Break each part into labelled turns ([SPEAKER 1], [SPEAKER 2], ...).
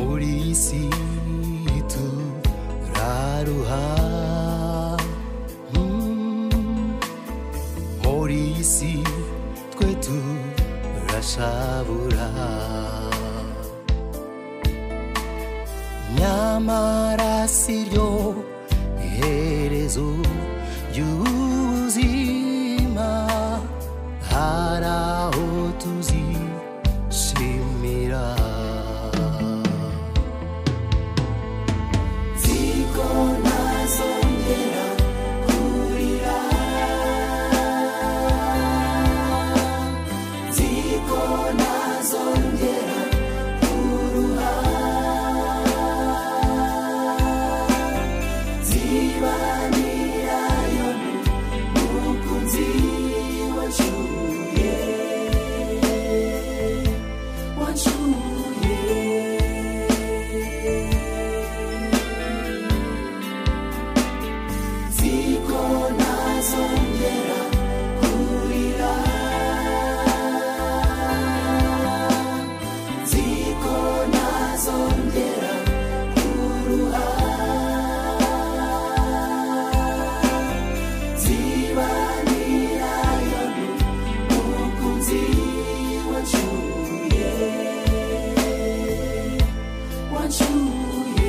[SPEAKER 1] muri isi turaruha, muri isi twe turashabura, nyamara siryo iherezo ry'ubuzima, hari aho tuzishimira. Nziko ntazongera kurira, nziko ntazongera kuruha, nzibanirayo n'umukunzi wancuye, wancuye. Nziko ntazongera kurira, nziko ntazongera kuruha, nzibanirayo n'umukunzi wancuye, wancuye.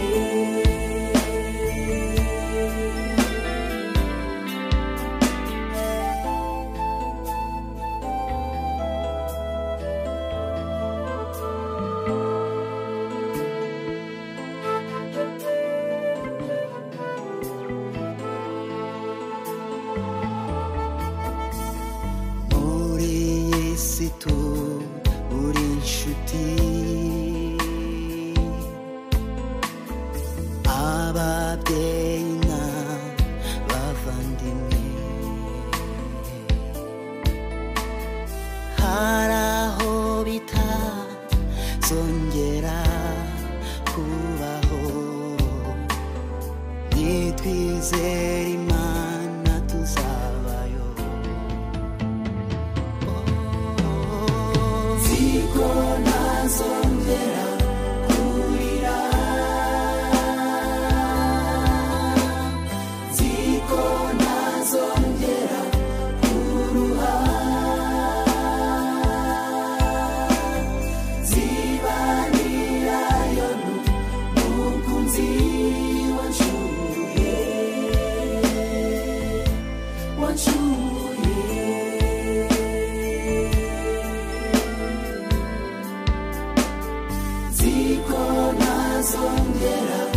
[SPEAKER 1] Muri iyi si turi inshuti, ababyeyi n'abavandimwe, hari aho bitazongera kubaho, nitwizere Imana tuzabayo. Nziko ntazongera kurira, nziko ntazongera kuruha, nzibanirayo n'umukunzi wancuye, wancuye. Nziko ntazongera